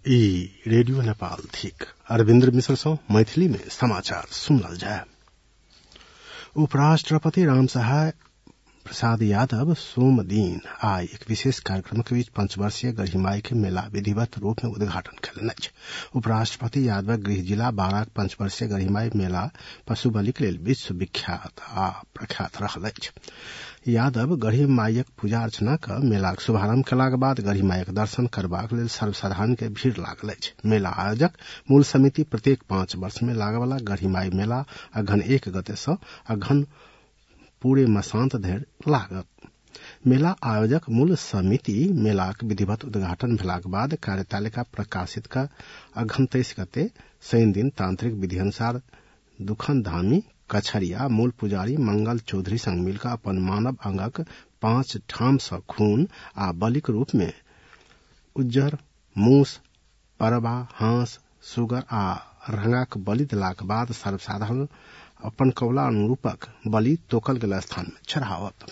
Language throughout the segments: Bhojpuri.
ई रेडियो नेपाल थिक अरविन्द्र मिश्र सौ मैथिली में समाचार सुनल जाय। उपराष्ट्रपति रामसहाय प्रसाद यादव सोम दिन आई एक विशेष कार्यक्रम के बीच पंचवर्षीय गढ़ीमाई के मेला विधिवत रूप में उद्घाटन कयलनि अछि। उपराष्ट्रपति यादव गृह जिला बाराक पंचवर्षीय गढ़ीमाई मेला पशु बलि के लेल विश्व विख्यात आ प्रख्यात रहल अछि। यादव गढ़ीमाईक पूजा अर्चना क मेलाक शुभारंभ कयलाक बाद गढ़ीमाईक दर्शन करबाक लेल सर्वसाधारण के भीड़ लागल अछि। मेला आयोजक मूल समिति प्रत्येक 5 वर्ष में लागयवला गढ़ीमाई मेला अघन 1 गते सँ अघन पूरे मसांत धरि लागत। मेला आयोजक मूल समिति मेलाक विधिवत उद्घाटन भेलाक बाद कार्यतालिका प्रकाशित क अघन 23 गते शनि दिन तांत्रिक विधि अनुसार दुखन धामी कछरिया मूल पुजारी मंगल चौधरी संग मिलकर अपन मानव अंगक 5 ठाम सँ खून आ बलिक रूप में उज्जर, मूस, परबा, हांस, सुगर आ रंगाक बलि देलाक बाद सर्वसाधारण अपन कौला अनुरूपक बलि तोकल गेल स्थान में चढ़ावत।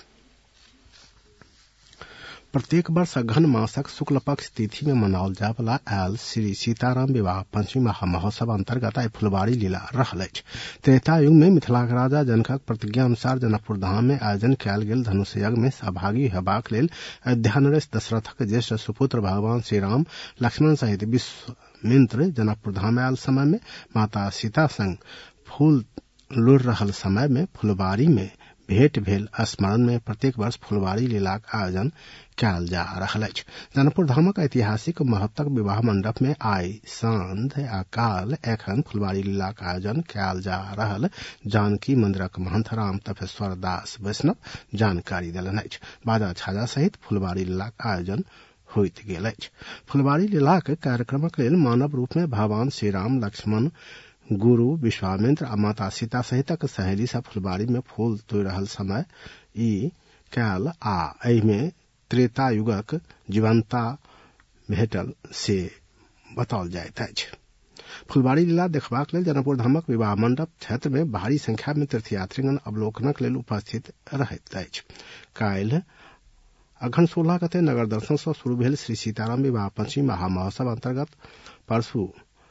प्रत्येक वर्ष अघन मासक शुक्ल पक्ष तिथि में मनाओल जाय वाला आयल श्री सीताराम विवाह पंचमी महामहोत्सव अंतर्गत आई फुलवारी लीला रहल अछि। त्रेता युग में मिथिलाक राजा जनकक प्रतिज्ञा अनुसार जनकपुर धाम में आयोजन कयल गेल धनुष यज्ञ में सहभागी हेबाक लेल अयोध्या नरेश दशरथक ज्येष्ठ सुपुत्र भगवान श्री राम लक्ष्मण सहित विश्वामित्र जनकपुर धाम आयल समय में माता सीता संग फूल लोढ़ रहल समय में फुलवारी में भेंट भेल स्मरण में प्रत्येक वर्ष फुलवारी लीलाक आयोजन कयल जा रहल अछि। जनकपुर धामक ऐतिहासिक महत्वक विवाह मंडप में आई सांझ आ काल एखन फुलवारी लीलाक आयोजन कयल जा रहल जानकी मंदिरक महंत राम तपेश्वर दास वैष्णव जानकारी देलनि अछि। बाजा छाजा सहित फुलवारी लीलाक आयोजन होइत गेल अछि। फुलवारी लीलाक कार्यक्रमक लेल मानव रूप में भगवान श्री राम लक्ष्मण गुरु विश्वामित्र आ माता सीता सहितक सहेली सब फुलवारी में फूल तोड़ि रहल समय ई कयल आ एहि में त्रेता युगक जीवंता भेटल से बताओल जाइत अछि। फुलवारी लीला देखबाक लेल जनकपुर धामक विवाह मंडप क्षेत्र में भारी संख्या में तीर्थयात्रीगण अवलोकनक लेल उपस्थित रहैत अछि। काल्हि अघन 16 गते नगर दर्शन सँ शुरू भेल श्री सीताराम विवाह पंचमी महामहोत्सव अंतर्गत परसू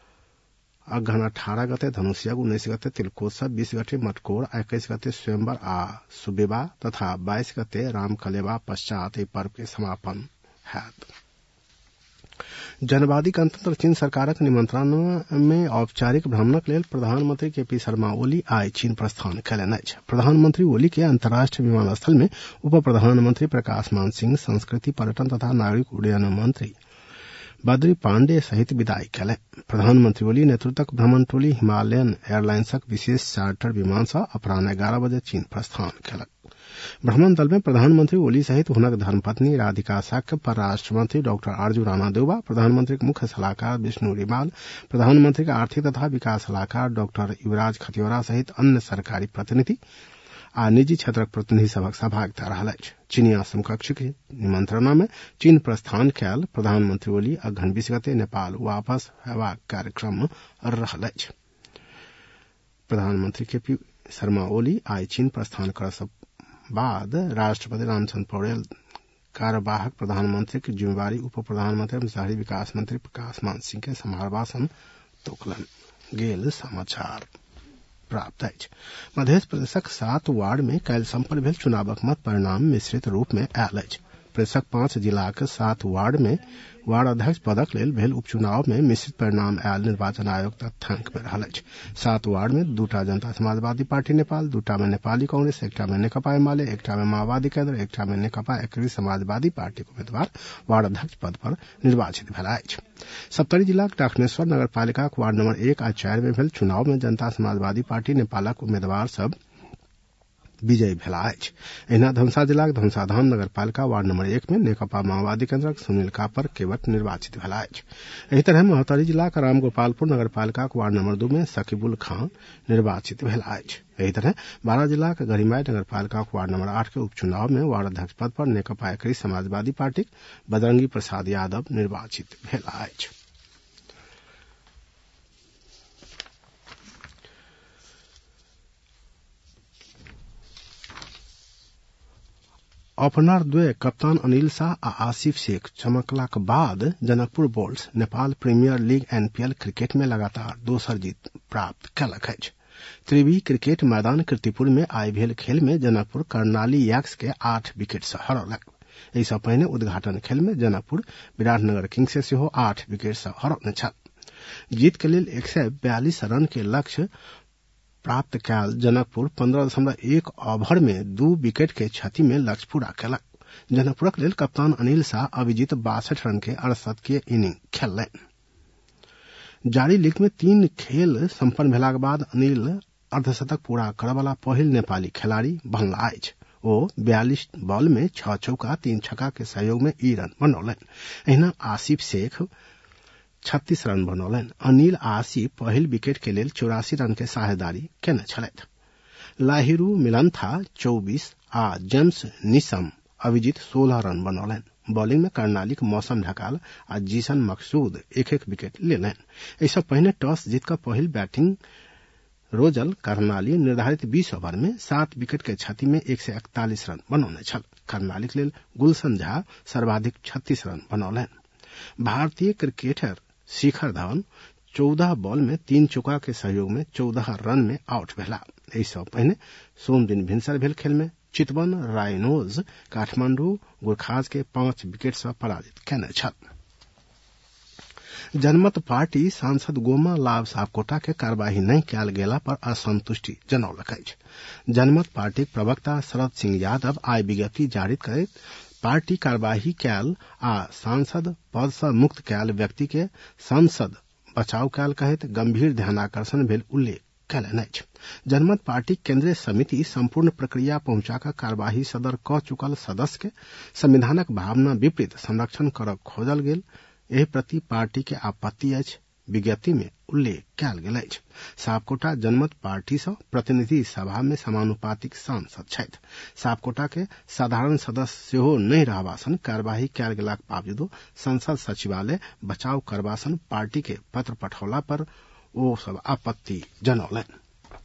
अघन 18 गते धनुष यज्ञ, 19 गते तिलकोत्सव, 20 गते मटकोर, 21 गते स्वयंवर आ सुविवाह तथा 22 गते राम कलेवा पश्चात एहि पर्व के समापन हैत। जनवादी गणतंत्र चीन सरकारक निमंत्रण में औपचारिक भ्रमणक लेल प्रधानमंत्री केपी शर्मा ओली आई चीन प्रस्थान कयलनि अछि। प्रधानमंत्री ओली के अंतर्राष्ट्रीय विमानस्थल में उप प्रधानमंत्री प्रकाश मान सिंह, संस्कृति पर्यटन तथा नागरिक उड्डयन मंत्री बद्री पांडे सहित विदाई कयलनि। प्रधानमंत्री ओली नेतृत्वक भ्रमण टोली हिमालयन एयरलाइंसक विशेष चार्टर विमान सँ अपराह्न 11 बजे चीन प्रस्थान कयलक। भ्रमण दल में प्रधानमंत्री ओली सहित हुनक धर्मपत्नी राधिका शाक्य, परराष्ट्र मंत्री डॉक्टर आरजू राणा देउबा, प्रधानमंत्री के मुख्य सलाहकार विष्णु रिमाल, प्रधानमंत्री के आर्थिक तथा विकास सलाहकार डॉक्टर युवराज खतिवरा सहित अन्य सरकारी प्रतिनिधि आ निजी क्षेत्रक प्रतिनिधि सभक सहभागिता रहल अछि। चीनिया समकक्ष के निमंत्रणा में चीन प्रस्थान कयल प्रधानमंत्री ओली अघन 20 गते नेपाल वापस हेबाक कार्यक्रम रहल अछि। प्रधानमंत्री केपी शर्मा ओली आई चीन प्रस्थान करस बाद राष्ट्रपति रामचंद्र पौडेल कार्यवाहक प्रधानमंत्री की जिम्मेवारी उप प्रधानमंत्री एवं शहरी विकास मंत्री प्रकाश मान सिंह के संभारबासन तोकलन गेल समाचार प्राप्त अछि। मध्य प्रदेशक 7 वार्ड में काल्हि संपन्न भेल चुनावक मत परिणाम मिश्रित रूप में आयल अछि। प्रदेशक 5 जिलाक 7 वार्ड में वार्ड अध्यक्ष पदक लेल भेल उपचुनाव में मिश्रित परिणाम आयल निर्वाचन आयोग तथ्यांक में रहल अछि। 7 वार्ड में 2टा जनता समाजवादी पार्टी नेपाल, 2टा में नेपाली कांग्रेस, 1टा में नेकपा एमाले, 1टा में माओवादी केन्द्र, 1टा में नेकपा एकीकृत समाजवादी पार्टी के उम्मीदवार वार्ड अध्यक्ष पद पर निर्वाचित भेला अछि। सप्तरी जिलाक डाकनेश्वर नगर पालिका वार्ड नंबर 1 आ 4 में भेल चुनाव में जनता समाजवादी पार्टी नेपालक उम्मीदवार सब विजयी भेला अछि। एहिना धनुषा जिलाक धनुषाधाम नगर पालिका वार्ड नंबर 1 में नेकपा माओवादी केन्द्रक सुनील कापर केवट निर्वाचित भेला अछि। एहि तरह महोत्तरी जिलाक रामगोपालपुर नगर पालिका वार्ड नंबर 2 में सकीबुल खान निर्वाचित भेला अछि। एहि तरह बारा जिलाक गढ़ीमाई नगर पालिका वार्ड नंबर 8 के उपचुनाव में वार्ड अध्यक्ष पद पर नेकपा एकीकृत समाजवादी पार्टी बजरंगी प्रसाद यादव निर्वाचित भेला अछि। ओपनर द्वय कप्तान अनिल शाह आ आसिफ शेख चमकलाक बाद Janakpur bolts Nepal premier league NPL cricket में लगातार दोसर जीत प्राप्त कयलक अछि। त्रिवी क्रिकेट मैदान कीर्तिपुर में आइ भेल खेल में जनकपुर कर्णाली यैक्स के 8 विकेट से हरौलक। एहि सँ पहिने उद्घाटन खेल में जनकपुर विराटनगर किंग्स सेहो 8 विकेट से हरौने छल। जीत के लेल 142 रन के लक्ष्य प्राप्त कयल जनकपुर 15.1 ओवर में 2 विकेट के क्षति में लक्ष्य पूरा कयलक। जनकपुरक लेल कप्तान अनिल शाह अविजित 62 रन के 68 के इनिंग खेललनि। जारी लीग में 3 खेल संपन्न भेलाक बाद अनिल अर्धशतक पूरा करयवला पहिल नेपाली खिलाड़ी बनला अछि। ओ 42 बॉल में 6 चौका 3 छक्का के सहयोग में ई रन बनौलनि। एहिना आसिफ शेख 36 रन बनौलनि। अनिल आ आसिफ पहिल विकेट के लेल 84 रन के साझेदारी केने छलथि। लाहिरू मिलंथा 24 आ जेम्स निसम अविजित 16 रन बनौलनि। बॉलिंग में कर्णाली के मौसम ढकाल आ जीसन मकसूद 1-1 विकेट लेलनि। एहिसँ पहिने टॉस जीत कऽ पहिल बैटिंग रोजल कर्णाली निर्धारित 20 ओवर में 7 विकेट के क्षति में 141 रन बनौने छल। कर्णाली के लेल गुलशन झा सर्वाधिक 36 रन बनौलनि। भारतीय क्रिकेटर शिखर धवन 14 बॉल में 3 चौका के सहयोग में 14 रन में आउट भेला। एहि सँ पहिने सोम दिन भिनसर भेल खेल में चितवन राइनोज काठमांडू गुरखाज के 5 विकेट से पराजित केने छल। जनमत पार्टी सांसद गोमा लाभ सापकोटा के कार्यवाही नहीं कयल गेला पर असंतुष्टि जनौलक अछि। जनमत पार्टी प्रवक्ता शरद सिंह यादव आइ विज्ञप्ति जारी करैत पार्टी कार्यवाही कयल आ सांसद पद से मुक्त कयल व्यक्ति के संसद बचाव कयल कहैत गंभीर ध्यानाकर्षण भेल उल्लेख कयलनि अछि। जनमत पार्टी केंद्रीय समिति संपूर्ण प्रक्रिया पहुंचाक कार्यवाही सदर क चुकल सदस्य के संविधानक भावना विपरीत संरक्षण करब खोजल गेल एहि प्रति पार्टी के आपत्ति अछि। विज्ञप्ति में उल्लेख कयल गेल अछि। सापकोटा जनमत पार्टी सँ प्रतिनिधि सभा में समानुपातिक सांसद छथि। सापकोटा के साधारण सदस्य सेहो नहीं रहबासन कार्यवाही कयल गेलाक बावजूदो संसद सचिवालय बचाव करबासन पार्टी के पत्र पठौला पर ओ सब आपत्ति जनौलनि।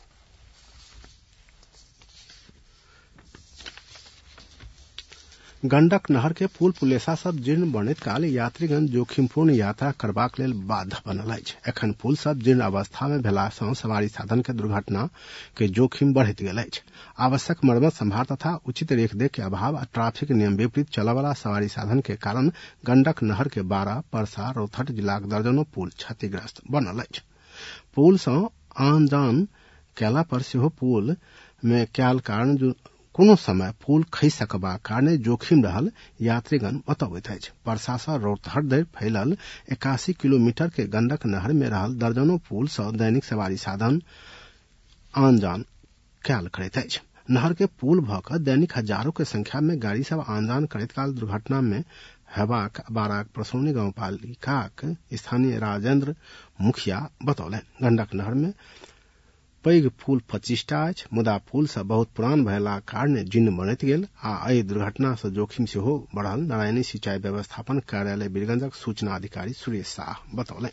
गंडक नहर के पुल पुलेसा सब जीर्ण बनैत काल यात्रीगण जोखिमपूर्ण यात्रा करबाक लेल बाध्य बनल अछि। एखन पुल सब जीर्ण अवस्था में भेला सँ सवारी साधन के दुर्घटना के जोखिम बढ़ैत गेल अछि। आवश्यक मरम्मत संभार तथा उचित रेखदेख के अभाव आ ट्रैफिक नियम विपरीत चलयवला सवारी साधन के कारण गंडक नहर के बारा परसा रौतहट जिलाक दर्जनों पुल क्षतिग्रस्त बनल अछि। पुल सँ आन जान कयला पर सेहो पुल में कयल कारण कोनो समय पुल खसि सकबाक कारणे जोखिम रहल यात्रीगण बतबैत अछि। परसा सँ रौतहट धरि फैलल 81 किलोमीटर के गंडक नहर में रहल दर्जनों पुल सँ दैनिक सवारी साधन आन जान कयल करैत अछि। नहर के पुल भऽ कऽ दैनिक हजारों के संख्या में गाड़ी सब आन जान करैत काल दुर्घटना में हेबाक बाराक परसौनी गांवपालिकाक स्थानीय राजेंद्र मुखिया बतौलनि। गंडक नहर में पैघ पुल 25टा अछि, मुदा पुल सब बहुत पुरान भेलाक कारणे जीर्ण बनैत गेल आ एहि दुर्घटना सँ जोखिम सेहो बढ़ल। नारायणी सिंचाई व्यवस्थापन कार्यालय वीरगंजक सूचना अधिकारी सुरेश शाह बतौलनि।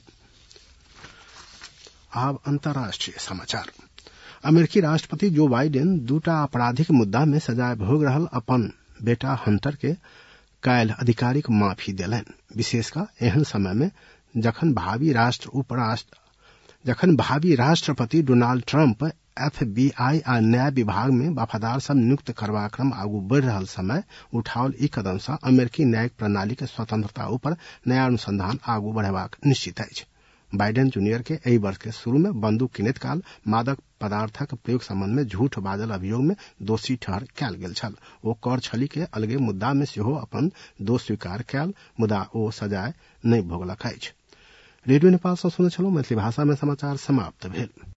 आब अंतर्राष्ट्रीय समाचार। अमेरिकी राष्ट्रपति जो बाइडेन 2टा आपराधिक मुद्दा में सजाए भोग रहल अपन बेटा हंटर के काल्हि आधिकारिक माफी देलनि। विशेषकर एहन समय में जखन भावी राष्ट्रपति डोनाल्ड ट्रंप FBI आ न्याय विभाग में वफादार सब नियुक्त करबाक क्रम आगू बढ़ि रहल समय उठाओल ई कदम सँ अमेरिकी न्यायिक प्रणाली के स्वतंत्रता ऊपर नया अनुसंधान आगू बढ़ेबाक निश्चित अछि। बाइडेन जूनियर के एहि वर्ष के शुरू में बंदूक किनैत काल मादक पदार्थक प्रयोग संबंध में झूठ बाजल अभियोग में दोषी ठहर कयल गेल छल। ओ कर छली के अलगे मुद्दा में सेहो अपन दोष स्वीकार कयल, मुदा ओ सजाए नहीं भोगलक अछि। रेडियो नेपाल सँ सुनै छलहुँ। मैथिली भाषा में समाचार समाप्त भेल।